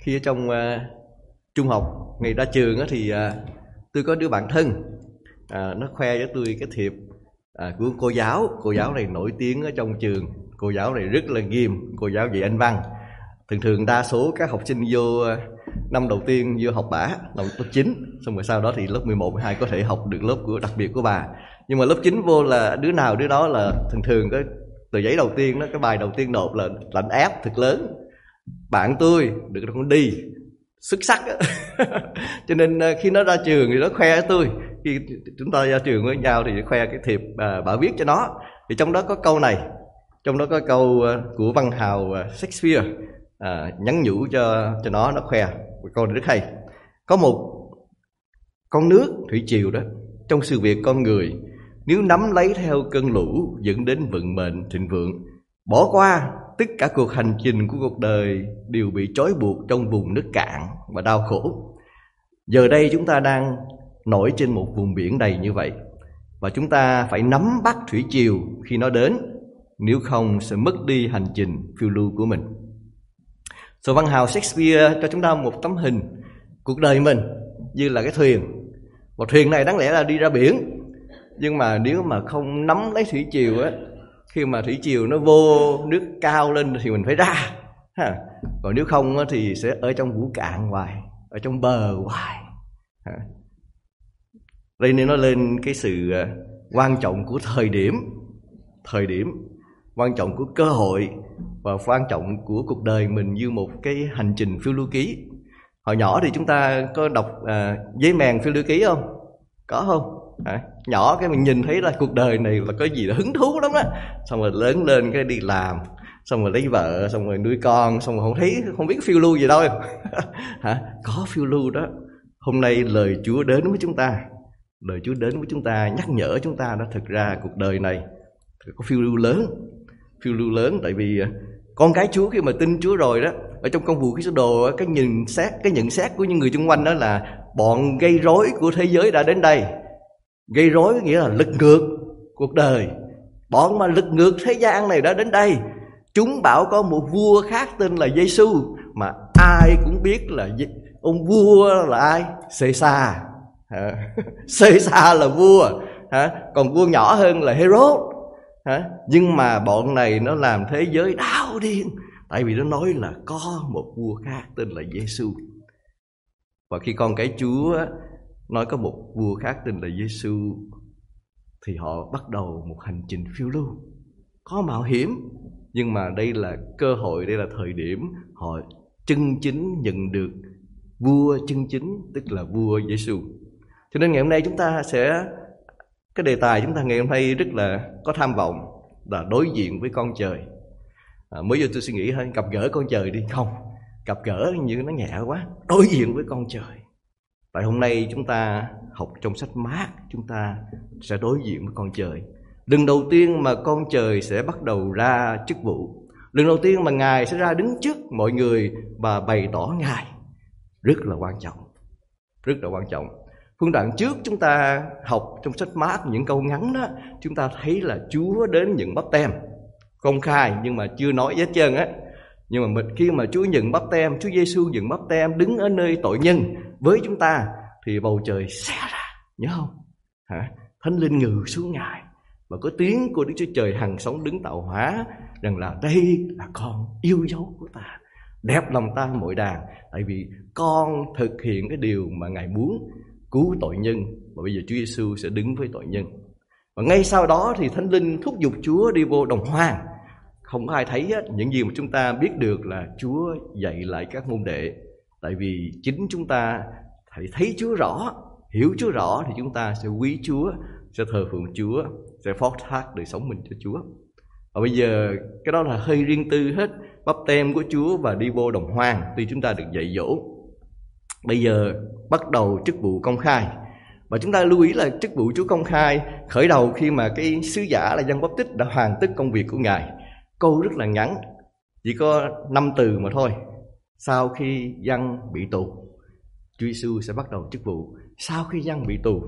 Khi ở trong trung học, ngày ra trường thì tôi có đứa bạn thân, nó khoe với tôi cái thiệp của cô giáo. Cô giáo này nổi tiếng ở trong trường. Cô giáo này rất là nghiêm, cô giáo dạy Anh văn. Thường đa số các học sinh vô năm đầu tiên vô học bả, năm lớp 9, xong rồi sau đó thì lớp 11, 12 có thể học được lớp của đặc biệt của bà. Nhưng mà lớp 9 vô là đứa nào đứa đó là thường cái tờ giấy đầu tiên đó, cái bài đầu tiên nộp là lạnh ép thật lớn. Bạn tôi được con đi xuất sắc á. Cho nên khi nó ra trường thì nó khoe với tôi. Khi chúng ta ra trường với nhau thì khoe cái thiệp bà viết cho nó. Thì trong đó có câu này, trong đó có câu của văn hào Shakespeare nhắn nhủ cho nó khoe. Câu này rất hay. Có một con nước thủy triều đó, trong sự việc con người, nếu nắm lấy theo cơn lũ dẫn đến vận mệnh thịnh vượng, bỏ qua tất cả cuộc hành trình của cuộc đời đều bị trói buộc trong vùng nước cạn và đau khổ. Giờ đây chúng ta đang nổi trên một vùng biển đầy như vậy, và chúng ta phải nắm bắt thủy triều khi nó đến, nếu không sẽ mất đi hành trình phiêu lưu của mình. Văn hào Shakespeare cho chúng ta một tấm hình cuộc đời mình như là cái thuyền. Một thuyền này đáng lẽ là đi ra biển, nhưng mà nếu mà không nắm lấy thủy triều á, khi mà thủy triều nó vô nước cao lên thì mình phải ra. Còn nếu không thì sẽ ở trong vũ cạn hoài, ở trong bờ hoài. Đây nên nó lên cái sự quan trọng của thời điểm, quan trọng của cơ hội và quan trọng của cuộc đời mình như một cái hành trình phiêu lưu ký. Hồi nhỏ thì chúng ta có đọc giấy mèn phiêu lưu ký không? Có không? Nhỏ cái mình nhìn thấy là cuộc đời này là có gì đó hứng thú lắm đó. Xong rồi lớn lên cái đi làm, xong rồi lấy vợ, xong rồi nuôi con, xong rồi không biết phiêu lưu gì đâu. Có phiêu lưu đó. Hôm nay lời Chúa đến với chúng ta. Lời Chúa đến với chúng ta nhắc nhở chúng ta đó, thực ra cuộc đời này có phiêu lưu lớn. Tại vì con cái Chúa khi mà tin Chúa rồi đó, ở trong công vụ Ký Sứ Đồ, cái nhận xét của những người xung quanh đó là bọn gây rối của thế giới đã đến đây. Gây rối nghĩa là lật ngược cuộc đời. Bọn mà lật ngược thế gian này đã đến đây. Chúng bảo có một vua khác tên là Giêsu, mà ai cũng biết là ông vua là ai? Caesar. Caesar là vua. Còn vua nhỏ hơn là Herod. Nhưng mà bọn này nó làm thế giới đau điên, tại vì nó nói là có một vua khác tên là Giêsu. Và khi con cái Chúa nói có một vua khác tên là Giêsu, thì họ bắt đầu một hành trình phiêu lưu, có mạo hiểm. Nhưng mà đây là cơ hội, đây là thời điểm họ chân chính nhận được vua chân chính, tức là vua Giêsu. Cho nên ngày hôm nay chúng ta cái đề tài chúng ta ngày hôm nay rất là có tham vọng, là đối diện với con trời. Mới giờ tôi suy nghĩ thôi, gặp gỡ con trời đi. Không, gặp gỡ như nó nhẹ quá. Đối diện với con trời. Tại hôm nay chúng ta học trong sách Mác, chúng ta sẽ đối diện với con trời. Lần đầu tiên mà con trời sẽ bắt đầu ra chức vụ. Lần đầu tiên mà Ngài sẽ ra đứng trước mọi người và bày tỏ Ngài. Rất là quan trọng. Rất là quan trọng. Phương đoạn trước chúng ta học trong sách Mác những câu ngắn đó, chúng ta thấy là Chúa đến nhận báp têm công khai, nhưng mà chưa nói hết trơn á. Nhưng mà khi mà Chúa nhận báp têm, Chúa Giêsu nhận báp têm đứng ở nơi tội nhân với chúng ta, thì bầu trời xé ra, nhớ không? Thánh Linh ngự xuống Ngài, và có tiếng của Đức Chúa Trời hằng sống đứng tạo hóa rằng là đây là con yêu dấu của ta, đẹp lòng ta mọi đàn. Tại vì con thực hiện cái điều mà Ngài muốn, cứu tội nhân, và bây giờ Chúa Giêsu sẽ đứng với tội nhân. Và ngay sau đó thì Thánh Linh thúc giục Chúa đi vô đồng hoang. Không có ai thấy hết. Những gì mà chúng ta biết được là Chúa dạy lại các môn đệ. Tại vì chính chúng ta phải thấy Chúa rõ, hiểu Chúa rõ, thì chúng ta sẽ quý Chúa, sẽ thờ phượng Chúa, sẽ phó thác đời sống mình cho Chúa. Và bây giờ cái đó là hơi riêng tư hết, báp têm của Chúa và đi vô đồng hoang, tuy chúng ta được dạy dỗ. Bây giờ bắt đầu chức vụ công khai. Và chúng ta lưu ý là chức vụ Chúa công khai khởi đầu khi mà cái sứ giả là Giăng Báp Tích đã hoàn tất công việc của Ngài. Câu rất là ngắn, chỉ có 5 từ mà thôi. Sau khi Giăng bị tù, Chúa Giêsu sẽ bắt đầu chức vụ. Sau khi Giăng bị tù,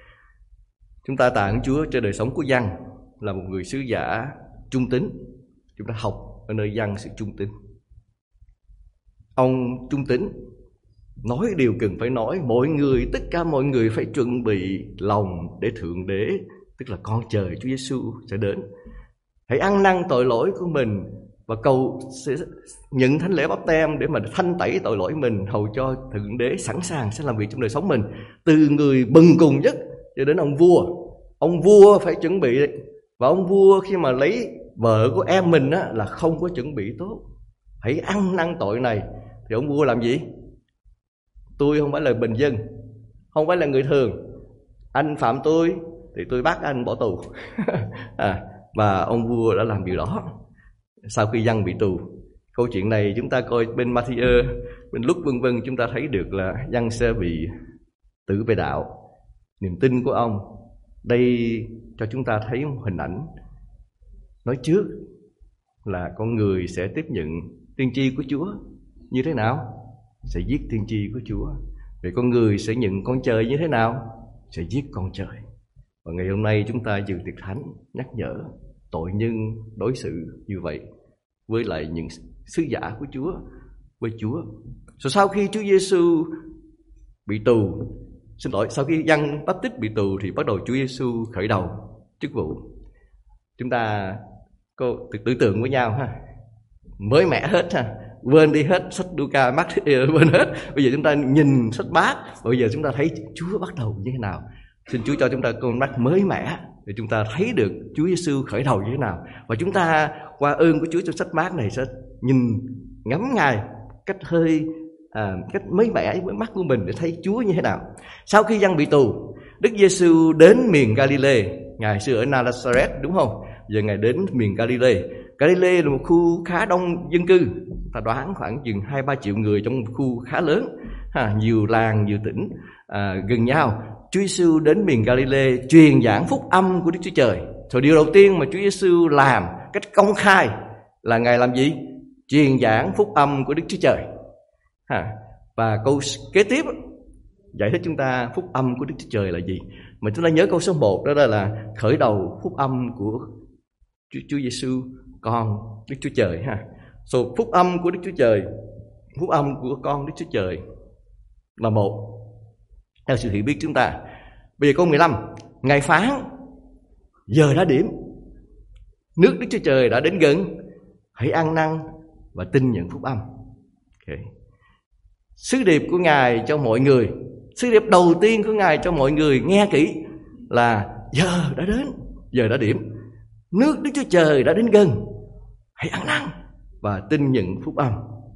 chúng ta tạ ơn Chúa cho đời sống của Giăng là một người sứ giả trung tín. Chúng ta học ở nơi Giăng sự trung tín. ông trung tín nói điều cần phải nói. Mọi người, tất cả mọi người phải chuẩn bị lòng để Thượng Đế, tức là con trời Chúa Giêsu sẽ đến. Hãy ăn năn tội lỗi của mình và cầu sẽ nhận thánh lễ báp têm để mà thanh tẩy tội lỗi mình, hầu cho Thượng Đế sẵn sàng sẽ làm việc trong đời sống mình. Từ người bần cùng nhất cho đến ông vua phải chuẩn bị. Và ông vua khi mà lấy vợ của em mình á, là không có chuẩn bị tốt. Hãy ăn năn tội này. Thì ông vua làm gì? Tôi không phải là bình dân, không phải là người thường. Anh phạm tôi thì tôi bắt anh bỏ tù. Và ông vua đã làm điều đó. Sau khi dân bị tù, câu chuyện này chúng ta coi bên Matthew, bên Luke vân vân, chúng ta thấy được là dân sẽ bị tử về đạo. Niềm tin của ông đây cho chúng ta thấy một hình ảnh. Nói trước là con người sẽ tiếp nhận tiên tri của Chúa như thế nào? Sẽ giết tiên tri của Chúa. Vậy con người sẽ nhận con trời như thế nào? Sẽ giết con trời. Và ngày hôm nay chúng ta dự tiệc thánh nhắc nhở tội nhân đối xử như vậy với lại những sứ giả của Chúa, với Chúa. Rồi sau khi Chúa Giêsu bị tù, sau khi dân Báp-tít bị tù thì bắt đầu Chúa Giêsu khởi đầu chức vụ. Chúng ta có tưởng tượng với nhau ha, mới mẻ hết ha, quên đi hết sách Luca, Matthew, quên hết. Bây giờ chúng ta nhìn sách Mác, bây giờ chúng ta thấy Chúa bắt đầu như thế nào. Xin Chúa cho chúng ta con mắt mới mẻ để chúng ta thấy được Chúa Giêsu khởi đầu như thế nào. Và chúng ta qua ơn của Chúa trong sách Mác này sẽ nhìn ngắm Ngài cách mới mẻ với mắt của mình để thấy Chúa như thế nào. Sau khi dân bị tù, Đức Giêsu đến miền Galilee. Ngài xưa ở Nazareth đúng không? Giờ Ngài đến miền Galilee. Galilee là một khu khá đông dân cư. Ta đoán khoảng chừng 2-3 triệu người trong một khu khá lớn, nhiều làng, nhiều tỉnh gần nhau. Chúa Giêsu đến miền Galilee truyền giảng phúc âm của Đức Chúa Trời. Rồi điều đầu tiên mà Chúa Giêsu làm cách công khai là Ngài làm gì? Truyền giảng phúc âm của Đức Chúa Trời. Và câu kế tiếp giải thích chúng ta phúc âm của Đức Chúa Trời là gì. Mà chúng ta nhớ câu số 1 đó là khởi đầu phúc âm của Chúa Giêsu, con Đức Chúa Trời ha. So, phúc âm của Đức Chúa Trời, phúc âm của con Đức Chúa Trời là một theo sự hiểu biết chúng ta. Bây giờ câu 15, Ngài phán giờ đã điểm, nước Đức Chúa Trời đã đến gần, hãy ăn năn và tin nhận phúc âm. Okay. Sứ điệp của Ngài cho mọi người, sứ điệp đầu tiên của Ngài cho mọi người nghe kỹ là giờ đã đến, giờ đã điểm, nước Đức Chúa Trời đã đến gần, hãy ăn năn và tin nhận phúc âm.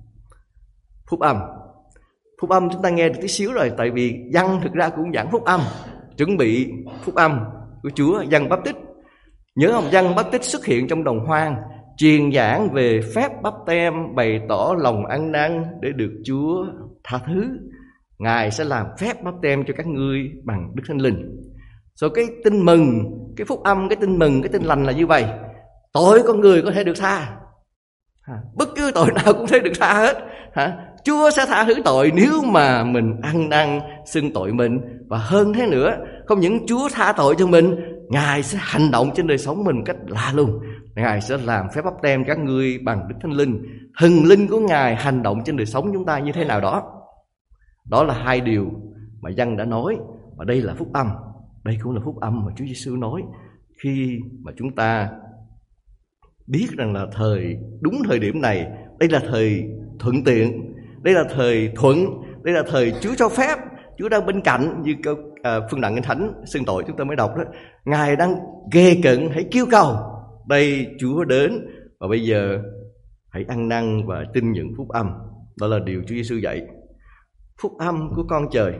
Phúc âm, phúc âm chúng ta nghe được tí xíu rồi, tại vì dân thực ra cũng giảng phúc âm, chuẩn bị phúc âm của Chúa. Dân Báp-tít, nhớ không? Dân Báp-tít xuất hiện trong đồng hoang, truyền giảng về phép báp têm, bày tỏ lòng ăn năn để được Chúa tha thứ. Ngài sẽ làm phép báp têm cho các ngươi bằng Đức Thánh Linh. Rồi cái tin mừng, cái phúc âm, cái tin mừng, cái tin lành là như vậy. Tội con người có thể được tha, bất cứ tội nào cũng thể được tha hết. Chúa sẽ tha thứ tội nếu mà mình ăn năn xưng tội mình. Và hơn thế nữa, không những Chúa tha tội cho mình, Ngài sẽ hành động trên đời sống mình một cách lạ lùng. Ngài sẽ làm phép báp têm các ngươi bằng Đức Thánh Linh. Thần linh của Ngài hành động trên đời sống chúng ta như thế nào đó. Đó là hai điều mà dân đã nói. Và đây là phúc âm. Đây cũng là phúc âm mà Chúa Giêsu nói. Khi mà chúng ta biết rằng là đúng thời điểm này, đây là thời thuận tiện, đây là thời thuận, đây là thời Chúa cho phép, Chúa đang bên cạnh, như câu Phương Đặng Kinh Thánh xưng tội chúng ta mới đọc đó. Ngài đang ghê cận, hãy kêu cầu. Đây Chúa đến và bây giờ hãy ăn năn và tin nhận phúc âm. Đó là điều Chúa Giêsu dạy. Phúc âm của con trời.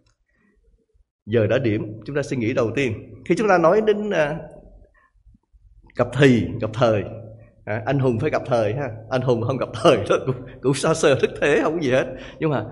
Giờ đã điểm, chúng ta suy nghĩ đầu tiên khi chúng ta nói đến gặp thời. Anh hùng phải gặp thời ha. Anh hùng không gặp thời đó cũng sao sơ thức thế, không có gì hết. Nhưng mà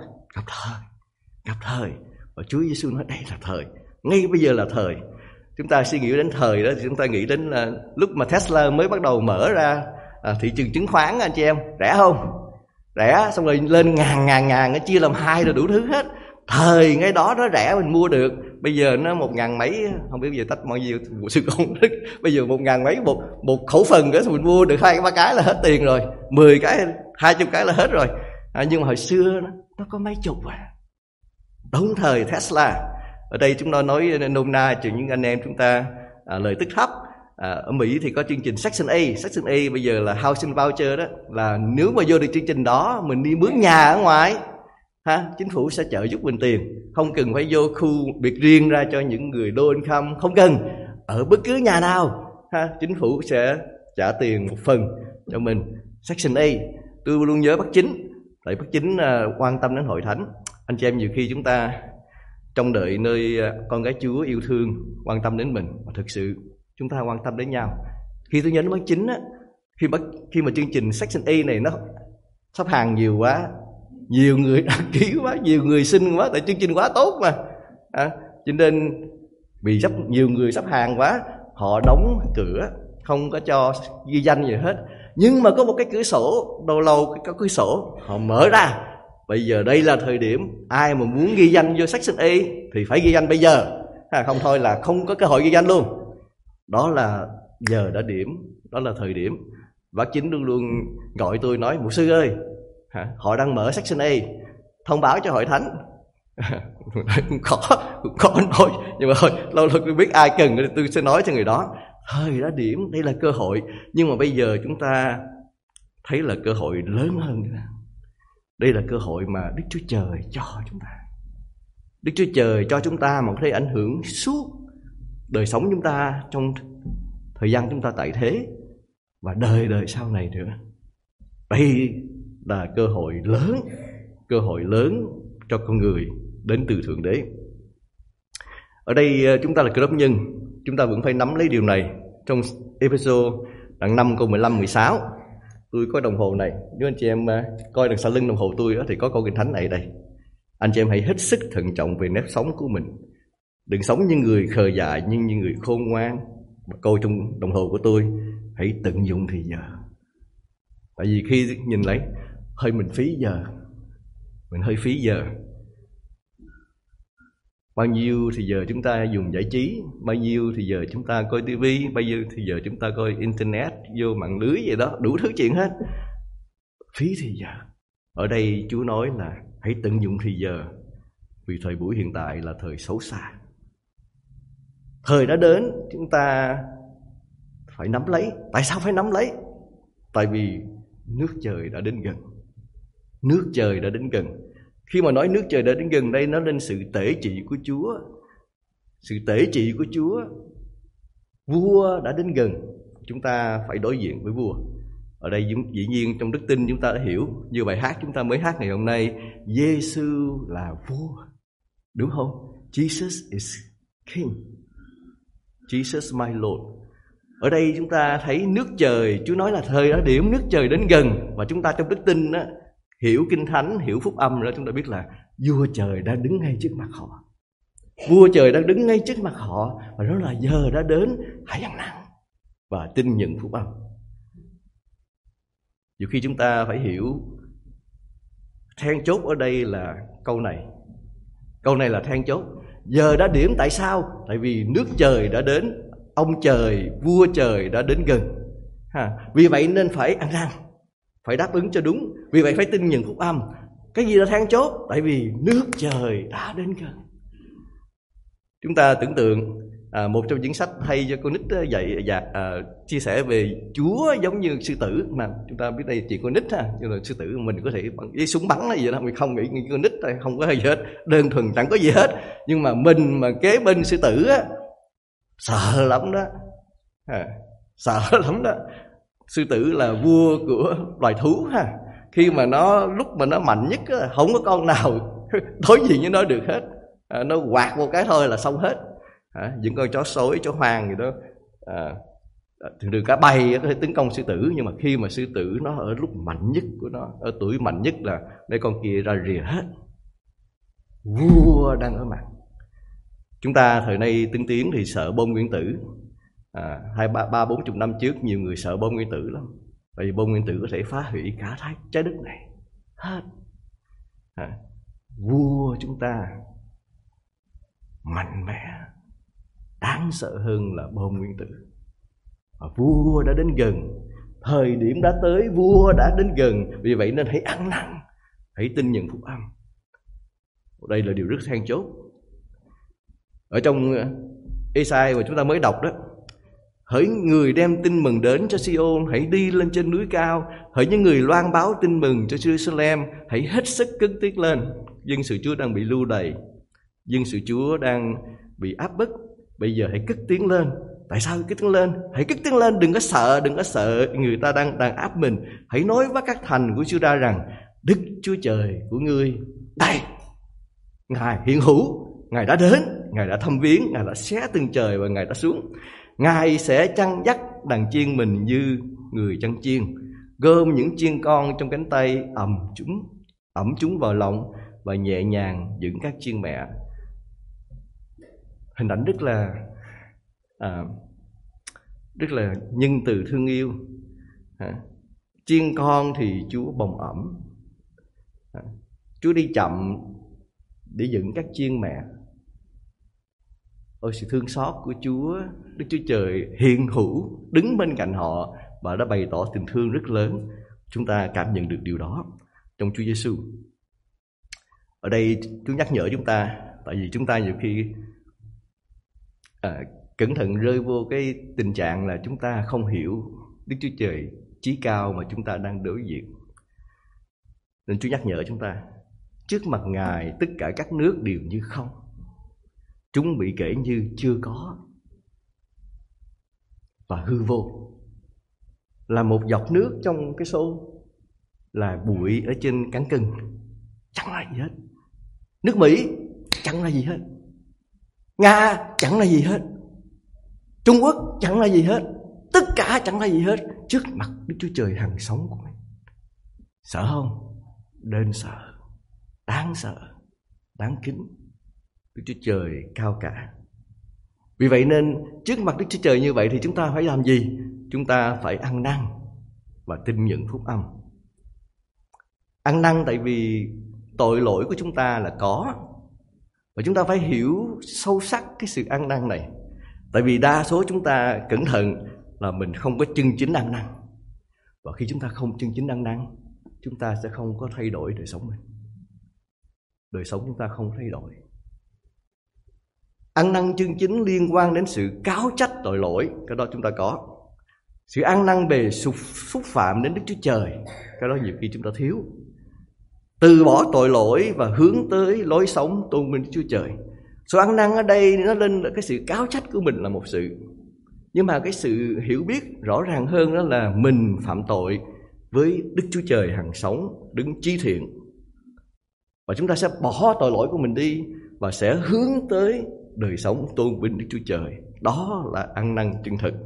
gặp thời. Và Chúa Giêsu nói đây là thời, ngay bây giờ là thời. Chúng ta suy nghĩ đến thời đó thì chúng ta nghĩ đến lúc mà Tesla mới bắt đầu mở ra thị trường chứng khoán, anh chị em, rẻ không? Rẻ, xong rồi lên ngàn nó chia làm hai rồi đủ thứ hết. Thời ngay đó nó rẻ mình mua được. Bây giờ nó 1.000 mấy, không biết bây giờ tách bao nhiêu sự công đức. Bây giờ 1.000 mấy một khẩu phần nữa mình mua được 2-3 cái là hết tiền rồi, 10 cái 200 cái là hết rồi. Nhưng mà hồi xưa nó có mấy chục đúng thời Tesla. Ở đây chúng ta nói nôm na cho những anh em chúng ta lời tức thấp. Ở Mỹ thì có chương trình Section A. Section A bây giờ là Housing Voucher đó, là nếu mà vô được chương trình đó mình đi mướn nhà ở ngoài chính phủ sẽ trợ giúp mình tiền, không cần phải vô khu biệt riêng ra cho những người low income, không cần, ở bất cứ nhà nào chính phủ sẽ trả tiền một phần cho mình. Section A. Tôi luôn nhớ Bác Chính, tại Bác Chính quan tâm đến hội thánh. Anh chị em nhiều khi chúng ta trông đợi nơi con gái Chúa yêu thương quan tâm đến mình, mà thực sự chúng ta quan tâm đến nhau. Khi tôi nhớ đến Bác Chính khi mà chương trình Section A này nó sắp hàng nhiều quá, nhiều người đăng ký quá, nhiều người xin quá, tại chương trình quá tốt mà cho nên vì nhiều người sắp hàng quá, họ đóng cửa, không có cho ghi danh gì hết. Nhưng mà có một cái cửa sổ, lâu lâu có cửa sổ họ mở ra, bây giờ đây là thời điểm, ai mà muốn ghi danh vô Section A thì phải ghi danh bây giờ, không thôi là không có cơ hội ghi danh luôn. Đó là giờ đã điểm, đó là thời điểm. Bác Chính luôn luôn gọi tôi nói: mục sư ơi, họ đang mở Section A, thông báo cho hội thánh. Khó nói, nhưng mà thôi, lâu lâu tôi biết ai cần tôi sẽ nói cho người đó. Thời đã điểm, đây là cơ hội. Nhưng mà bây giờ chúng ta thấy là cơ hội lớn hơn nữa. Đây là cơ hội mà Đức Chúa Trời cho chúng ta. Đức Chúa Trời cho chúng ta mà có thể ảnh hưởng suốt đời sống chúng ta, trong thời gian chúng ta tại thế và đời đời sau này nữa. Đây là cơ hội lớn cho con người đến từ Thượng Đế. Ở đây chúng ta là Cơ Đốc nhân, chúng ta vẫn phải nắm lấy điều này. Trong episode đoạn 5 câu 15-16, tôi có đồng hồ này. Nếu anh chị em coi đằng sau lưng đồng hồ tôi đó, thì có câu kinh thánh này đây: anh chị em hãy hết sức thận trọng về nếp sống của mình, đừng sống như người khờ dại nhưng như người khôn ngoan. Và câu trong đồng hồ của tôi: hãy tận dụng thì giờ. Tại vì khi nhìn lấy mình hơi phí giờ. Bao nhiêu thì giờ chúng ta dùng giải trí, bao nhiêu thì giờ chúng ta coi tivi, bao nhiêu thì giờ chúng ta coi internet, vô mạng lưới gì đó, đủ thứ chuyện hết. Phí thì giờ. Ở đây Chúa nói là hãy tận dụng thì giờ, vì thời buổi hiện tại là thời xấu xa. Thời đã đến, chúng ta phải nắm lấy. Tại sao phải nắm lấy? Tại vì nước trời đã đến gần. Nước trời đã đến gần. Khi mà nói nước trời đã đến gần đây, nó lên sự tể trị của Chúa. Sự tể trị của Chúa. Vua đã đến gần, chúng ta phải đối diện với vua. Ở đây dĩ nhiên trong đức tin chúng ta đã hiểu, như bài hát chúng ta mới hát ngày hôm nay, Giê-xu là vua, đúng không? Jesus is King, Jesus my Lord. Ở đây chúng ta thấy nước trời, Chúa nói là thời đã điểm, nước trời đến gần. Và chúng ta trong đức tin đó, hiểu kinh thánh, hiểu phúc âm đó, chúng ta biết là vua trời đang đứng ngay trước mặt họ. Vua trời đang đứng ngay trước mặt họ, và đó là giờ đã đến, hãy ăn năn và tin nhận phúc âm. Nhiều khi chúng ta phải hiểu then chốt ở đây là câu này. Câu này là then chốt. Giờ đã điểm tại sao? Tại vì nước trời đã đến, ông trời, vua trời đã đến gần. Vì vậy nên phải ăn năn, phải đáp ứng cho đúng. Vì vậy phải tin nhận phúc âm. Cái gì là then chốt? Tại vì nước trời đã đến gần. Chúng ta tưởng tượng một trong những sách hay cho con nít chia sẻ về Chúa giống như sư tử. Mà chúng ta biết đây chuyện con nít nhưng mà sư tử mình có thể bằng cái súng bắn hay gì đó, mình không nghĩ như con nít không có gì hết, đơn thuần chẳng có gì hết. Nhưng mà mình mà kế bên sư tử á, sợ lắm đó, sợ lắm đó. Sư tử là vua của loài thú khi mà lúc mà nó mạnh nhất á, không có con nào đối diện với nó được hết. Nó quạt một cái thôi là xong hết. Những con chó sói, chó hoang gì đó, thường cả bầy có thể tấn công sư tử. Nhưng mà khi mà sư tử nó ở lúc mạnh nhất của nó, ở tuổi mạnh nhất là mấy con kia ra rìa hết. Vua đang ở mặt. Chúng ta thời nay tiên tiến thì sợ bom nguyên tử. 40 năm trước nhiều người sợ bom nguyên tử lắm. Tại vì bom nguyên tử có thể phá hủy cả trái đất này hết. Vua chúng ta mạnh mẽ, đáng sợ hơn là bom nguyên tử. Và vua đã đến gần, thời điểm đã tới, vua đã đến gần. Vì vậy nên hãy ăn năn, hãy tin nhận phúc âm. Đây là điều rất then chốt. Ở trong Ê-sai mà chúng ta mới đọc đó: hỡi người đem tin mừng đến cho Si-ôn, hãy đi lên trên núi cao. Hỡi những người loan báo tin mừng cho Jerusalem, hãy hết sức cất tiếng lên. Dân sự Chúa đang bị lưu đày, dân sự Chúa đang bị áp bức. Bây giờ hãy cất tiếng lên. Tại sao cất tiếng lên? Hãy cất tiếng lên, đừng có sợ người ta đang áp mình. Hãy nói với các thành của Juda rằng: Đức Chúa Trời của ngươi đây, Ngài hiện hữu, Ngài đã đến, Ngài đã thăm viếng, Ngài đã xé từng trời và Ngài đã xuống. Ngài sẽ chăn dắt đàn chiên mình như người chăn chiên, gom những chiên con trong cánh tay, ẵm chúng vào lòng và nhẹ nhàng dẫn các chiên mẹ. Hình ảnh rất là nhân từ thương yêu. Chiên con thì Chúa bồng ẵm, Chúa đi chậm để dẫn các chiên mẹ. Ôi, sự thương xót của Chúa, Đức Chúa Trời hiện hữu đứng bên cạnh họ và đã bày tỏ tình thương rất lớn. Chúng ta cảm nhận được điều đó trong Chúa Giêsu. Ở đây Chúa nhắc nhở chúng ta, tại vì chúng ta nhiều khi cẩn thận rơi vô cái tình trạng là chúng ta không hiểu Đức Chúa Trời chí cao mà chúng ta đang đối diện. Nên Chúa nhắc nhở chúng ta: trước mặt Ngài tất cả các nước đều như không, chúng bị kể như chưa có và hư vô. Là một giọt nước trong cái xô, là bụi ở trên cán cân, chẳng là gì hết. Nước Mỹ chẳng là gì hết, Nga chẳng là gì hết, Trung Quốc chẳng là gì hết, tất cả chẳng là gì hết trước mặt Đức Chúa Trời hằng sống của mình. Sợ không? Nên sợ, đáng sợ, đáng kính. Đức Chúa Trời cao cả. Vì vậy nên trước mặt Đức Chúa Trời như vậy thì chúng ta phải làm gì? Chúng ta phải ăn năn và tin nhận phúc âm. Ăn năn tại vì tội lỗi của chúng ta là có, và chúng ta phải hiểu sâu sắc cái sự ăn năn này. Tại vì đa số chúng ta cẩn thận là mình không có chân chính ăn năn. Và khi chúng ta không chân chính ăn năn, chúng ta sẽ không có thay đổi đời sống mình. Đời sống chúng ta không thay đổi. Ăn năn chân chính liên quan đến sự cáo trách tội lỗi, cái đó chúng ta có. Sự ăn năn về xúc phạm đến Đức Chúa Trời, cái đó nhiều khi chúng ta thiếu. Từ bỏ tội lỗi và hướng tới lối sống tôn vinh Đức Chúa Trời. Sự ăn năn ở đây nó lên cái sự cáo trách của mình là một sự, nhưng mà cái sự hiểu biết rõ ràng hơn đó là mình phạm tội với Đức Chúa Trời hằng sống, đứng chí thiện. Và chúng ta sẽ bỏ tội lỗi của mình đi và sẽ hướng tới đời sống tôn vinh Đức Chúa Trời. Đó là ăn năn chân thực.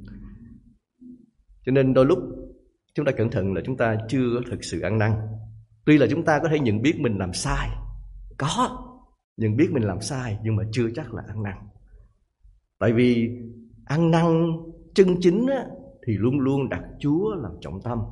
Cho nên đôi lúc chúng ta cẩn thận là chúng ta chưa thực sự ăn năn. Tuy là chúng ta có thể nhận biết mình làm sai, có nhận biết mình làm sai, nhưng mà chưa chắc là ăn năn. Tại vì ăn năn chân chính á, thì luôn luôn đặt Chúa làm trọng tâm.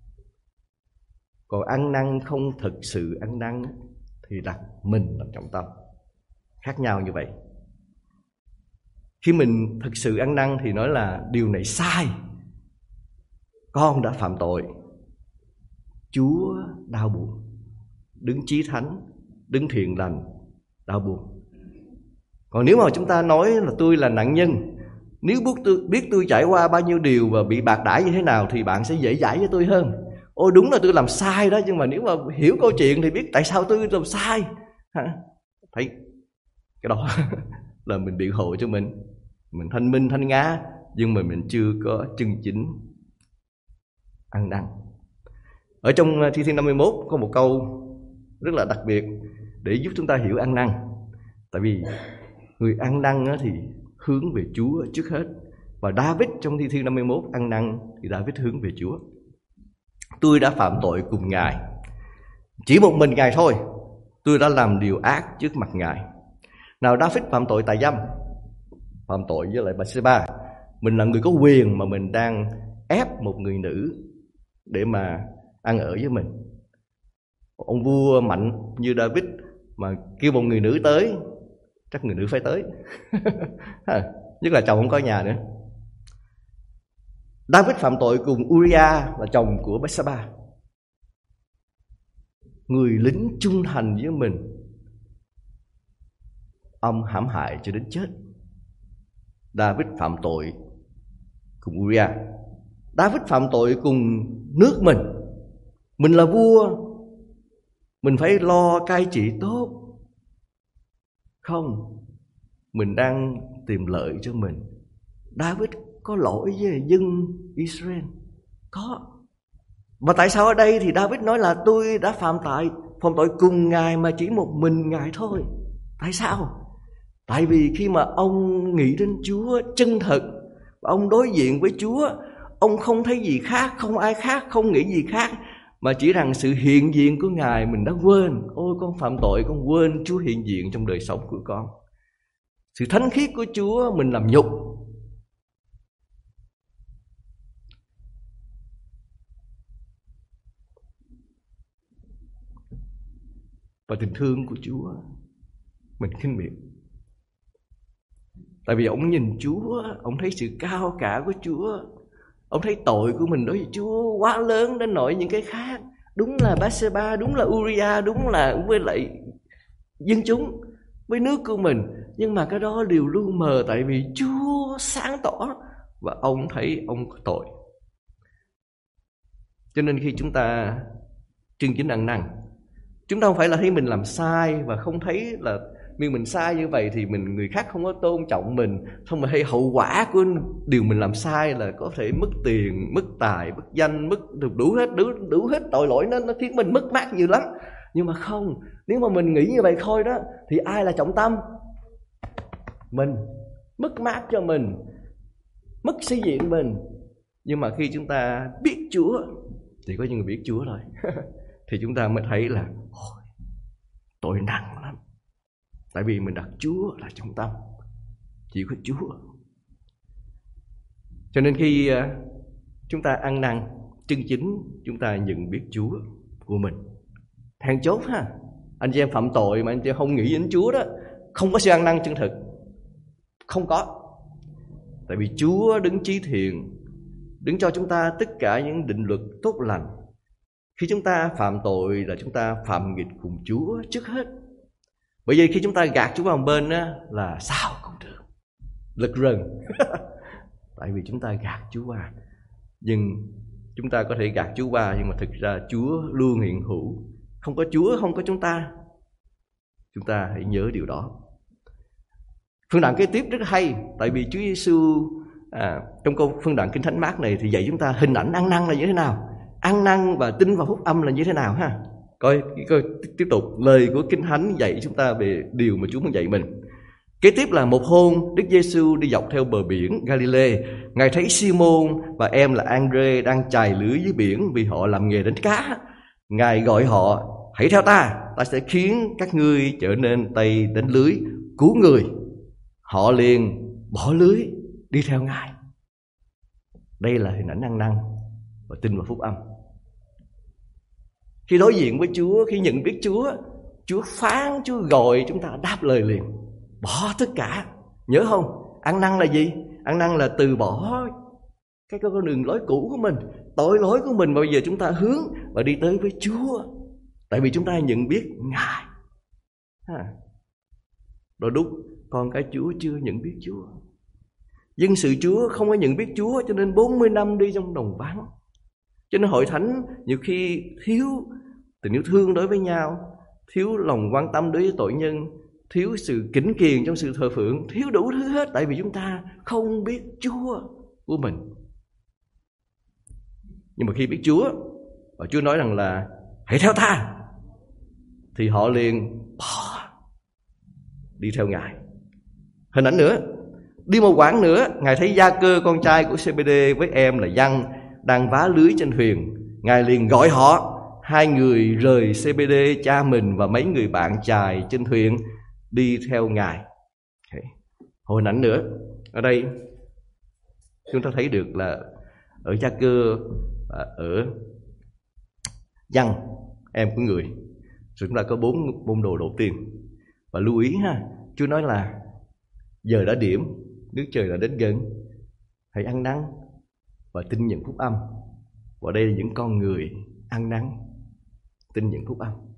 Còn ăn năn không thực sự ăn năn thì đặt mình làm trọng tâm. Khác nhau như vậy. Khi mình thực sự ăn năn thì nói là điều này sai, con đã phạm tội, Chúa đau buồn, đứng chí thánh, đứng thiện lành, đau buồn. Còn nếu mà chúng ta nói là tôi là nạn nhân, nếu biết tôi trải qua bao nhiêu điều và bị bạc đãi như thế nào thì bạn sẽ dễ dãi với tôi hơn. Ôi đúng là tôi làm sai đó, nhưng mà nếu mà hiểu câu chuyện thì biết tại sao tôi làm sai. Thấy cái đó là mình biện hộ cho mình thanh minh thanh ngá, nhưng mà mình chưa có chân chính ăn năn. Ở trong Thi Thiên 51 có một câu rất là đặc biệt để giúp chúng ta hiểu ăn năn. Tại vì người ăn năn thì hướng về Chúa trước hết. Và David trong Thi Thiên 51 ăn năn thì David hướng về Chúa. Tôi đã phạm tội cùng Ngài, chỉ một mình Ngài thôi. Tôi đã làm điều ác trước mặt Ngài. Nào, David phạm tội tà dâm, phạm tội với lại Bathsheba. Mình là người có quyền mà mình đang ép một người nữ để mà ăn ở với mình. Ông vua mạnh như David mà kêu một người nữ tới, chắc người nữ phải tới. Nhất là chồng không có nhà nữa. David phạm tội cùng Uriah là chồng của Bathsheba. người lính trung thành với mình, ông hãm hại cho đến chết. David phạm tội cùng Uriah. David phạm tội cùng nước mình. Mình là vua, mình phải lo cai trị tốt. Không, mình đang tìm lợi cho mình. David có lỗi với dân Israel? Có. Và tại sao ở đây thì David nói là tôi đã phạm tội cùng Ngài mà chỉ một mình Ngài thôi? Tại sao? Tại vì khi mà ông nghĩ đến Chúa chân thật và ông đối diện với Chúa, ông không thấy gì khác, không ai khác, không nghĩ gì khác, mà chỉ rằng sự hiện diện của Ngài mình đã quên. Ôi, con phạm tội, con quên Chúa hiện diện trong đời sống của con. Sự thánh khiết của Chúa mình làm nhục. Và tình thương của Chúa mình khinh miệt. Tại vì ông nhìn Chúa, ông thấy sự cao cả của Chúa, ông thấy tội của mình đối với Chúa quá lớn đến nỗi những cái khác, đúng là Bathsheba, đúng là Uriah, đúng là với lại dân chúng, với nước của mình, nhưng mà cái đó đều lu mờ. Tại vì Chúa sáng tỏ và ông thấy ông có tội. Cho nên khi chúng ta chân chính ăn năn, chúng ta không phải là thấy mình làm sai và không thấy là vì mình sai như vậy thì người khác không có tôn trọng mình, không mà hay hậu quả của điều mình làm sai là có thể mất tiền, mất tài, mất danh, mất đủ hết tội lỗi, nó khiến mình mất mát nhiều lắm. Nhưng mà không, nếu mà mình nghĩ như vậy thôi đó thì ai là trọng tâm? Mình, mất mát cho mình, mất sĩ diện mình. Nhưng mà khi chúng ta biết Chúa, thì có những người biết Chúa thôi thì chúng ta mới thấy là tội nặng lắm. Tại vì mình đặt Chúa là trọng tâm, chỉ có Chúa. Cho nên khi chúng ta ăn năn chân chính, chúng ta nhận biết Chúa của mình. Then chốt ha, anh chị em phạm tội mà anh chị em không nghĩ đến Chúa đó, không có sự ăn năn chân thực. Không có. Tại vì Chúa đứng chí thiện, đứng cho chúng ta tất cả những định luật tốt lành. Khi chúng ta phạm tội là chúng ta phạm nghịch cùng Chúa trước hết. Bởi vì khi chúng ta gạt Chúa vào một bên á, là sao cũng được, lật rần tại vì chúng ta gạt Chúa qua. Nhưng chúng ta có thể gạt Chúa qua, nhưng mà thực ra Chúa luôn hiện hữu. Không có Chúa, không có chúng ta. Chúng ta hãy nhớ điều đó. Phân đoạn kế tiếp rất hay. Tại vì Chúa Giêsu trong câu phân đoạn Kinh Thánh Mác này thì dạy chúng ta hình ảnh ăn năn là như thế nào, ăn năn và tin vào phúc âm là như thế nào ha. Coi tiếp tục lời của Kinh Thánh dạy chúng ta về điều mà Chúa muốn dạy mình. Kế tiếp là một hôm Đức Giêsu đi dọc theo bờ biển Galilee. Ngài thấy Simon và em là Andre đang chài lưới dưới biển vì họ làm nghề đánh cá. Ngài gọi họ: hãy theo ta, ta sẽ khiến các ngươi trở nên tay đánh lưới, cứu người. Họ liền bỏ lưới đi theo Ngài. Đây là hình ảnh ăn năn và tin vào phúc âm. Khi đối diện với Chúa, khi nhận biết Chúa, Chúa phán, Chúa gọi chúng ta đáp lời liền, bỏ tất cả. Nhớ không? Ăn năn là gì? Ăn năn là từ bỏ cái con đường lối cũ của mình, tội lỗi của mình. Bây giờ chúng ta hướng và đi tới với Chúa. Tại vì chúng ta nhận biết Ngài. Đôi lúc con cái Chúa chưa nhận biết Chúa. Dân sự Chúa không có nhận biết Chúa, cho nên 40 năm đi trong đồng vắng. Cho nên hội thánh nhiều khi thiếu tình yêu thương đối với nhau, thiếu lòng quan tâm đối với tội nhân, thiếu sự kính kiền trong sự thờ phượng, thiếu đủ thứ hết. Tại vì chúng ta không biết Chúa của mình. Nhưng mà khi biết Chúa, và Chúa nói rằng là hãy theo ta, thì họ liền bỏ đi theo Ngài. Hình ảnh nữa, đi một quãng nữa, Ngài thấy Gia-cơ con trai của Zê-bê-đê với em là Giăng đang vá lưới trên thuyền. Ngài liền gọi họ. Hai người rời Zê-bê-đê cha mình và mấy người bạn chài trên thuyền đi theo Ngài. Hình ảnh nữa, ở đây chúng ta thấy được là ở Gia-cơ, ở Giăng em của người, rồi chúng ta có 4 môn đồ đầu tiên. Và lưu ý ha, Chúa nói là giờ đã điểm, nước trời đã đến gần, hãy ăn năn và tin nhận phúc âm. Và đây là những con người ăn năn, tin nhận phúc âm.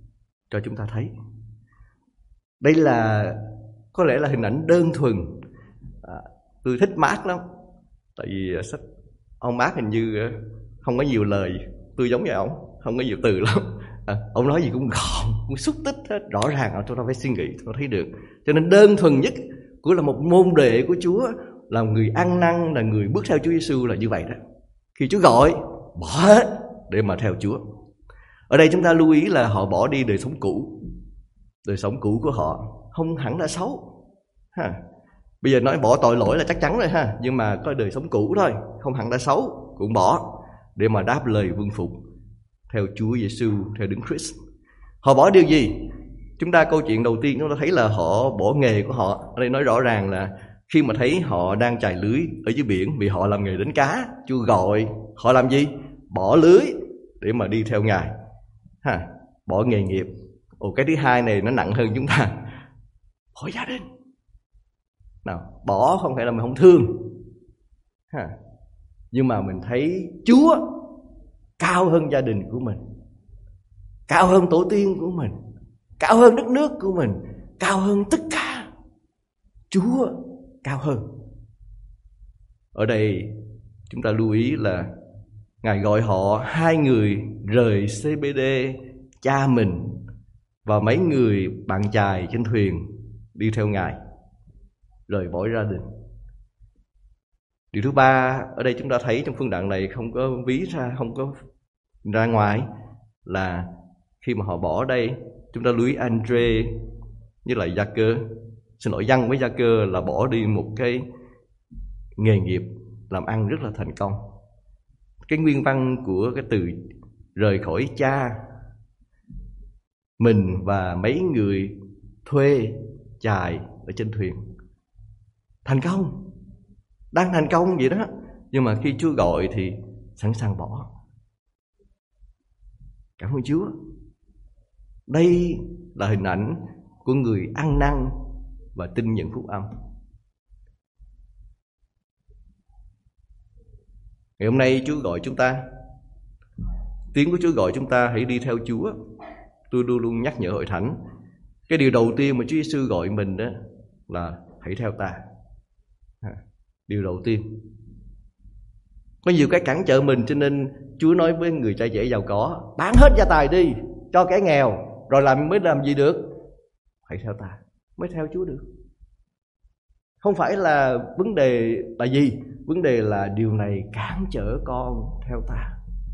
cho chúng ta thấy. Đây là có lẽ là hình ảnh đơn thuần. Tôi thích Mark lắm, tại vì sách ông Mark hình như không có nhiều lời. Tôi giống như ông, không có nhiều từ lắm. Ông nói gì cũng gọn, cũng xúc tích hết, rõ ràng chúng ta phải suy nghĩ, chúng ta thấy được. Cho nên đơn thuần nhất của là một môn đệ của Chúa, là người ăn năn, là người bước theo Chúa Giêsu là như vậy đó. Khi Chúa gọi, bỏ hết để mà theo Chúa. Ở đây chúng ta lưu ý là họ bỏ đi đời sống cũ. Đời sống cũ của họ không hẳn là xấu ha. Bây giờ nói bỏ tội lỗi là chắc chắn rồi ha, nhưng mà có đời sống cũ thôi, không hẳn là xấu, cũng bỏ để mà đáp lời vâng phục theo Chúa Giêsu, theo Đấng Christ. Họ bỏ điều gì? Chúng ta câu chuyện đầu tiên chúng ta thấy là họ bỏ nghề của họ. Ở đây nói rõ ràng là khi mà thấy họ đang chài lưới ở dưới biển, vì họ làm nghề đánh cá, Chúa gọi họ làm gì? Bỏ lưới để mà đi theo Ngài ha, bỏ nghề nghiệp. Cái thứ hai này nó nặng hơn chúng ta, bỏ gia đình. Nào, bỏ không phải là mình không thương ha, nhưng mà mình thấy Chúa cao hơn gia đình của mình, cao hơn tổ tiên của mình, cao hơn đất nước của mình, cao hơn tất cả. Chúa cao hơn. Ở đây chúng ta lưu ý là Ngài gọi họ, hai người rời CBD, cha mình và mấy người bạn chài trên thuyền đi theo Ngài, rời bỏ gia đình. Điều thứ ba ở đây chúng ta thấy trong phân đoạn này không có ví ra, không có ra ngoài, là khi mà họ bỏ đây, chúng ta lưu ý Andre với lại Gia-cơ, xin lỗi, Giăng với Gia-cơ là bỏ đi một cái nghề nghiệp làm ăn rất là thành công. Cái nguyên văn của cái từ rời khỏi cha mình và mấy người thuê chài ở trên thuyền, thành công, đang thành công vậy đó. Nhưng mà khi Chúa gọi thì sẵn sàng bỏ. Cảm ơn Chúa. Đây là hình ảnh của người ăn năn và tin nhận phúc âm. Ngày hôm nay Chúa gọi chúng ta, tiếng của Chúa gọi chúng ta hãy đi theo Chúa. Tôi luôn luôn nhắc nhở hội thánh, cái điều đầu tiên mà Chúa Giêsu gọi mình đó là hãy theo ta. Điều đầu tiên. Có nhiều cái cản trở mình, cho nên Chúa nói với người cha trẻ giàu có, bán hết gia tài đi cho kẻ nghèo, rồi mới làm gì được? Hãy theo ta, mới theo Chúa được. Không phải là vấn đề là gì, vấn đề là điều này cản trở con theo ta.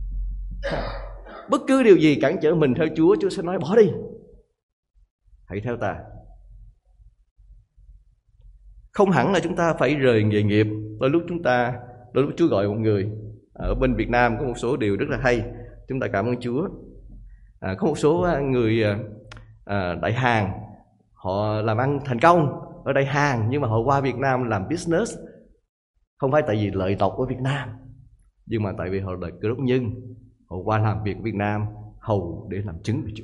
Bất cứ điều gì cản trở mình theo Chúa, Chúa sẽ nói bỏ đi, hãy theo ta. Không hẳn là chúng ta phải rời nghề nghiệp. Đôi lúc Chúa gọi một người. Ở bên Việt Nam có một số điều rất là hay, chúng ta cảm ơn Chúa. Có một số người Đại Hàn, họ làm ăn thành công ở Đại Hàn, nhưng mà họ qua Việt Nam làm business. Không phải tại vì lợi tộc ở Việt Nam, nhưng mà tại vì họ là Cơ Đốc nhân, họ qua làm việc ở Việt Nam hầu để làm chứng về Chúa.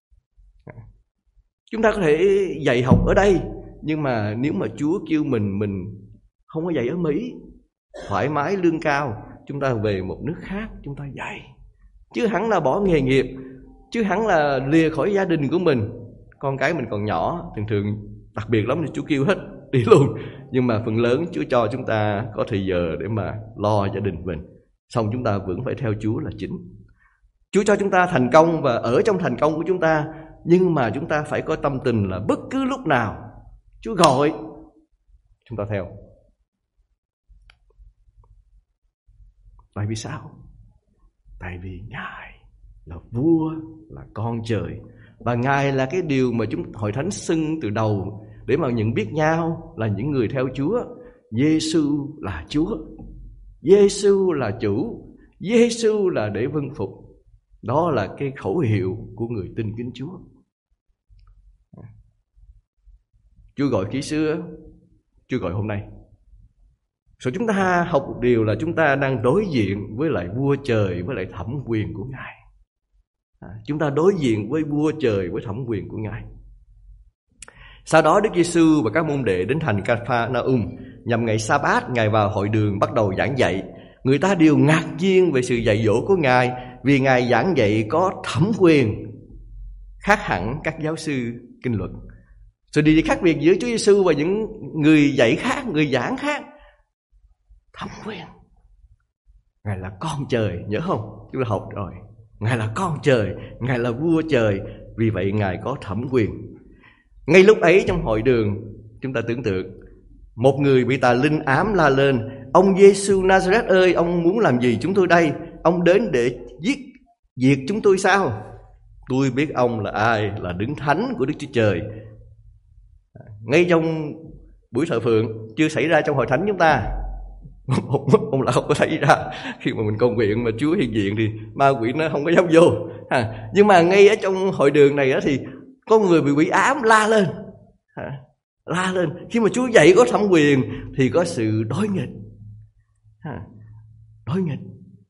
Chúng ta có thể dạy học ở đây, nhưng mà nếu mà Chúa kêu mình không có dạy ở Mỹ, thoải mái lương cao, chúng ta về một nước khác chúng ta dạy. Chứ hẳn là bỏ nghề nghiệp, chứ hẳn là lìa khỏi gia đình của mình. Con cái mình còn nhỏ, thường đặc biệt lắm thì Chúa kêu hết đi luôn. Nhưng mà phần lớn Chúa cho chúng ta có thời giờ để mà lo gia đình mình, xong chúng ta vẫn phải theo Chúa là chính. Chúa cho chúng ta thành công và ở trong thành công của chúng ta, nhưng mà chúng ta phải có tâm tình là bất cứ lúc nào Chúa gọi chúng ta theo. Tại vì sao? Tại vì Ngài là vua, là con trời, và Ngài là cái điều mà chúng hội thánh xưng từ đầu để mà nhận biết nhau là những người theo Chúa. Giêsu là Chúa, Giêsu là chủ, Giêsu là để vâng phục. Đó là cái khẩu hiệu của người tin kính Chúa. Chúa gọi kỹ xưa, Chúa gọi hôm nay. Rồi chúng ta học một điều là chúng ta đang đối diện với lại vua trời, với lại thẩm quyền của Ngài. Chúng ta đối diện với vua trời, với thẩm quyền của Ngài. Sau đó Đức Giêsu và các môn đệ đến thành Ca-pha-na-um. Nhằm ngày Sa-bát, Ngài vào hội đường bắt đầu giảng dạy. Người ta đều ngạc nhiên về sự dạy dỗ của Ngài, vì Ngài giảng dạy có thẩm quyền khác hẳn các giáo sư kinh luận. Sự điều gì khác biệt giữa Chúa Giêsu và những người dạy khác, người giảng khác? Thẩm quyền. Ngài là con trời, nhớ không? Chúng ta học rồi. Ngài là con trời, Ngài là vua trời, vì vậy Ngài có thẩm quyền. Ngay lúc ấy trong hội đường, chúng ta tưởng tượng một người bị tà linh ám la lên: ông Giêsu Nazareth ơi, ông muốn làm gì chúng tôi đây? Ông đến để diệt chúng tôi sao? Tôi biết ông là ai, là Đấng Thánh của Đức Chúa Trời. Ngay trong buổi thờ phượng, chưa xảy ra trong hội thánh chúng ta. Ông là không có thấy ra. Khi mà mình cầu nguyện mà Chúa hiện diện thì ma quỷ nó không có dám vô. Nhưng mà ngay ở trong hội đường này đó thì có người bị quỷ ám la lên. La lên. Khi mà Chúa dạy có thẩm quyền thì có sự đối nghịch. Đối nghịch.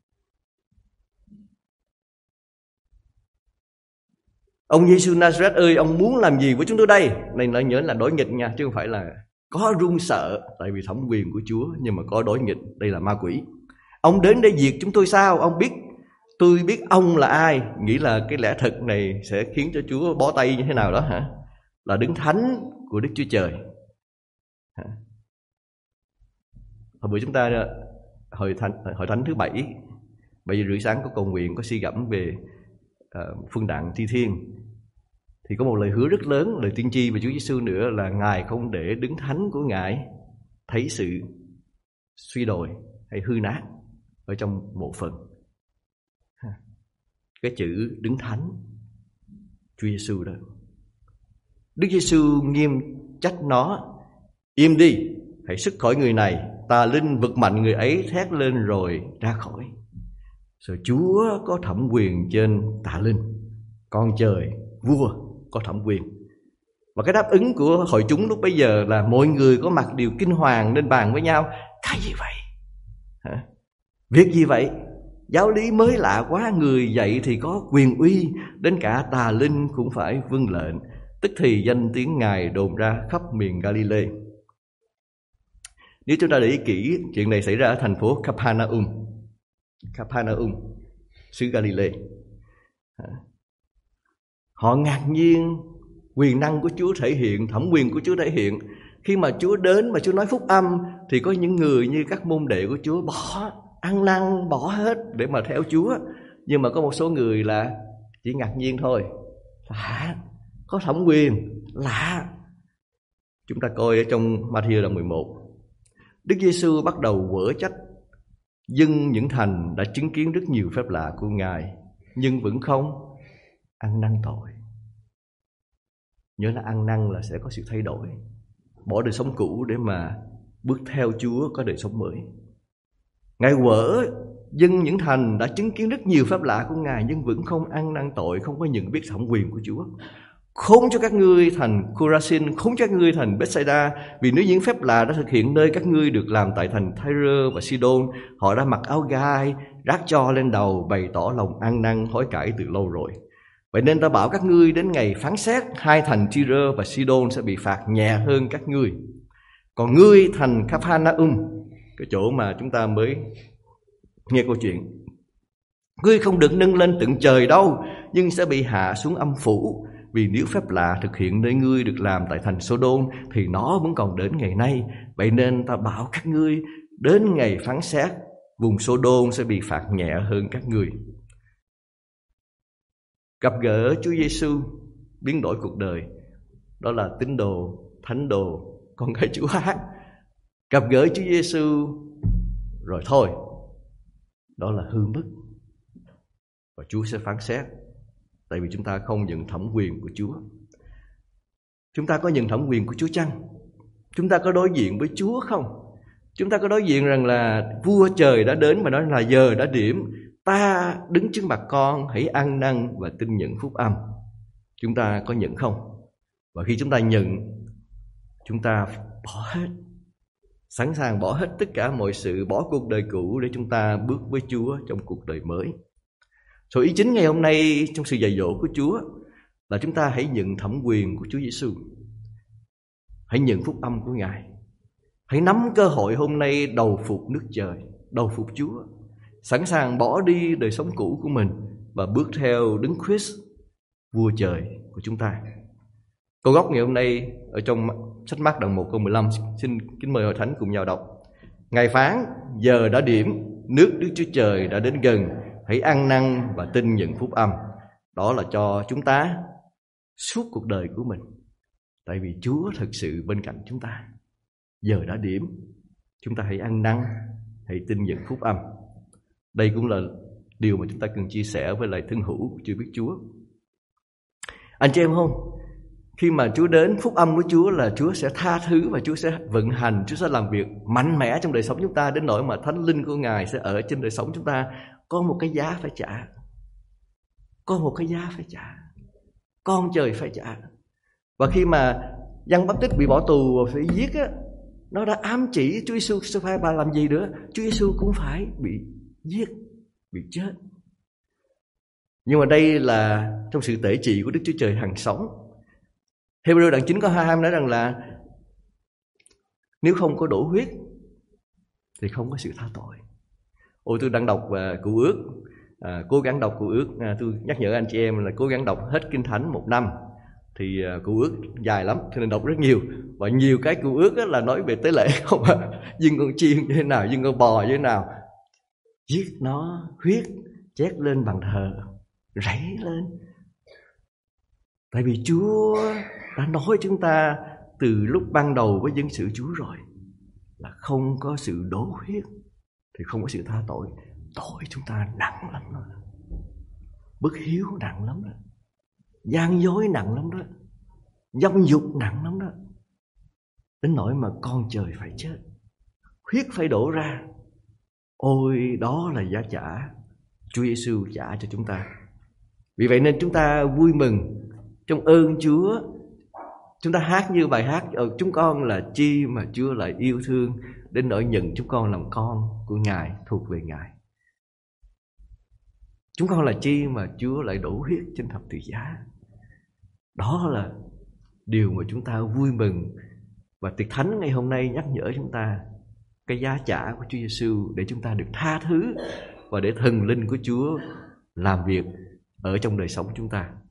Ông Giêsu Nazareth ơi, ông muốn làm gì với chúng tôi đây? Này nói nhớ là đối nghịch nha, chứ không phải là có run sợ tại vì thẩm quyền của Chúa, nhưng mà có đối nghịch, đây là ma quỷ. Ông đến để diệt chúng tôi sao? Ông biết tôi biết ông là ai. Nghĩ là cái lẽ thật này sẽ khiến cho Chúa bó tay như thế nào đó hả? Là Đấng Thánh của Đức Chúa Trời. Hồi bữa chúng ta hội thánh thứ 7, 7 giờ rưỡi sáng có cầu nguyện, có suy gẫm về phân đặng thi thiên. Thì có một lời hứa rất lớn, lời tiên tri về Chúa Giêsu nữa là Ngài không để Đấng Thánh của Ngài thấy sự suy đồi hay hư nát ở trong một phần. Cái chữ Đấng Thánh, Chúa Giêsu đó. Đức Giêsu nghiêm trách nó: im đi, hãy xuất khỏi người này. Tà linh vực mạnh người ấy, thét lên rồi ra khỏi. Rồi Chúa có thẩm quyền trên tà linh, con trời, vua có thẩm quyền. Và cái đáp ứng của hội chúng lúc bấy giờ là mọi người có mặt đều kinh hoàng nên bàn với nhau: cái gì vậy? Việc gì vậy? Giáo lý mới lạ quá, người dạy thì có quyền uy, đến cả tà linh cũng phải vâng lệnh. Tức thì danh tiếng Ngài đồn ra khắp miền Galilee. Nếu chúng ta để ý kỹ, chuyện này xảy ra ở thành phố Capernaum, xứ Galilee. Họ ngạc nhiên quyền năng của Chúa thể hiện, thẩm quyền của Chúa thể hiện. Khi mà Chúa đến mà Chúa nói phúc âm thì có những người như các môn đệ của Chúa ăn năn bỏ hết để mà theo Chúa. Nhưng mà có một số người là chỉ ngạc nhiên thôi. Lạ, có thẩm quyền, lạ. Chúng ta coi ở trong Ma-thi-ơ đoạn 11. Đức Giêsu bắt đầu quở trách dân những thành đã chứng kiến rất nhiều phép lạ của Ngài, nhưng vẫn không ăn năn tội. Nhớ là ăn năn là sẽ có sự thay đổi, bỏ đời sống cũ để mà bước theo Chúa có đời sống mới. Ngài quở dân những thành đã chứng kiến rất nhiều phép lạ của Ngài, nhưng vẫn không ăn năn tội, không có nhận biết thẩm quyền của Chúa. Khốn cho các ngươi thành Chorazin, khốn cho các ngươi thành Bethsaida, vì nếu những phép lạ đã thực hiện nơi các ngươi được làm tại thành Tyre và Sidon, họ đã mặc áo gai, rác tro lên đầu, bày tỏ lòng ăn năn hối cải từ lâu rồi. Vậy nên ta bảo các ngươi đến ngày phán xét, hai thành Tyre và Sidon sẽ bị phạt nhẹ hơn các ngươi. Còn ngươi thành Capernaum, cái chỗ mà chúng ta mới nghe câu chuyện, ngươi không được nâng lên tận trời đâu, nhưng sẽ bị hạ xuống âm phủ. Vì nếu phép lạ thực hiện nơi ngươi được làm tại thành Sodom thì nó vẫn còn đến ngày nay. Vậy nên ta bảo các ngươi đến ngày phán xét, vùng Sodom sẽ bị phạt nhẹ hơn các ngươi. Gặp gỡ Chúa Giêsu biến đổi cuộc đời, đó là tín đồ, thánh đồ, con cái Chúa hát. Gặp gỡ Chúa Giêsu rồi thôi, đó là hư mất. Và Chúa sẽ phán xét, tại vì chúng ta không nhận thẩm quyền của Chúa. Chúng ta có nhận thẩm quyền của Chúa chăng? Chúng ta có đối diện với Chúa không? Chúng ta có đối diện rằng là vua trời đã đến và nói là giờ đã điểm, ta đứng trước mặt con, hãy ăn năn và tin nhận phúc âm. Chúng ta có nhận không? Và khi chúng ta nhận, chúng ta bỏ hết, sẵn sàng bỏ hết tất cả mọi sự, bỏ cuộc đời cũ để chúng ta bước với Chúa trong cuộc đời mới. Rồi ý chính ngày hôm nay trong sự dạy dỗ của Chúa là chúng ta hãy nhận thẩm quyền của Chúa Giêsu, hãy nhận phúc âm của Ngài, hãy nắm cơ hội hôm nay đầu phục nước trời, đầu phục Chúa, sẵn sàng bỏ đi đời sống cũ của mình và bước theo Đấng Christ vua trời của chúng ta. Câu gốc ngày hôm nay ở trong sách Mác đoạn 1 câu 15, xin kính mời hội thánh cùng nhau đọc. Ngài phán: giờ đã điểm, nước Đức Chúa Trời đã đến gần, hãy ăn năn và tin nhận phúc âm. Đó là cho chúng ta suốt cuộc đời của mình, tại vì Chúa thật sự bên cạnh chúng ta. Giờ đã điểm, chúng ta hãy ăn năn, hãy tin nhận phúc âm. Đây cũng là điều mà chúng ta cần chia sẻ với lại thân hữu chưa biết Chúa. Anh chị em không? Khi mà Chúa đến, phúc âm của Chúa là Chúa sẽ tha thứ và Chúa sẽ vận hành, Chúa sẽ làm việc mạnh mẽ trong đời sống chúng ta, đến nỗi mà Thánh Linh của Ngài sẽ ở trên đời sống chúng ta. Có một cái giá phải trả. Có một cái giá phải trả. Con trời phải trả. Và khi mà Giăng Báp Tích bị bỏ tù và phải giết á, nó đã ám chỉ Chúa Giêsu sẽ phải bà làm gì nữa. Chúa Giêsu cũng phải bị giết, bị chết. Nhưng mà đây là trong sự tể trị của Đức Chúa Trời hằng sống. Hebrew đoạn 9 câu 22 nói rằng là nếu không có đổ huyết thì không có sự tha tội. Ôi, tôi đang đọc Cựu Ước, cố gắng đọc Cựu Ước. Tôi nhắc nhở anh chị em là cố gắng đọc hết Kinh Thánh một năm. Thì Cựu Ước dài lắm cho nên đọc rất nhiều. Và nhiều cái Cựu Ước là nói về tế lễ không ạ. Dưng con chiên như thế nào, dưng con bò như thế nào, giết nó, huyết chét lên bàn thờ, rảy lên. Tại vì Chúa đã nói chúng ta từ lúc ban đầu với dân sự Chúa rồi, là không có sự đổ huyết thì không có sự tha tội. Tội chúng ta nặng lắm rồi, bất hiếu nặng lắm rồi, gian dối nặng lắm đó, dâm dục nặng lắm đó, đến nỗi mà con trời phải chết, huyết phải đổ ra. Ôi, đó là giá trả Chúa Giêsu trả cho chúng ta. Vì vậy nên chúng ta vui mừng trong ơn Chúa. Chúng ta hát như bài hát: chúng con là chi mà Chúa lại yêu thương, đến nỗi nhận chúng con làm con của Ngài, thuộc về Ngài. Chúng con là chi mà Chúa lại đổ huyết trên thập tự giá. Đó là điều mà chúng ta vui mừng. Và tiệc thánh ngày hôm nay nhắc nhở chúng ta cái giá trả của Chúa Giêsu để chúng ta được tha thứ và để thần linh của Chúa làm việc ở trong đời sống chúng ta.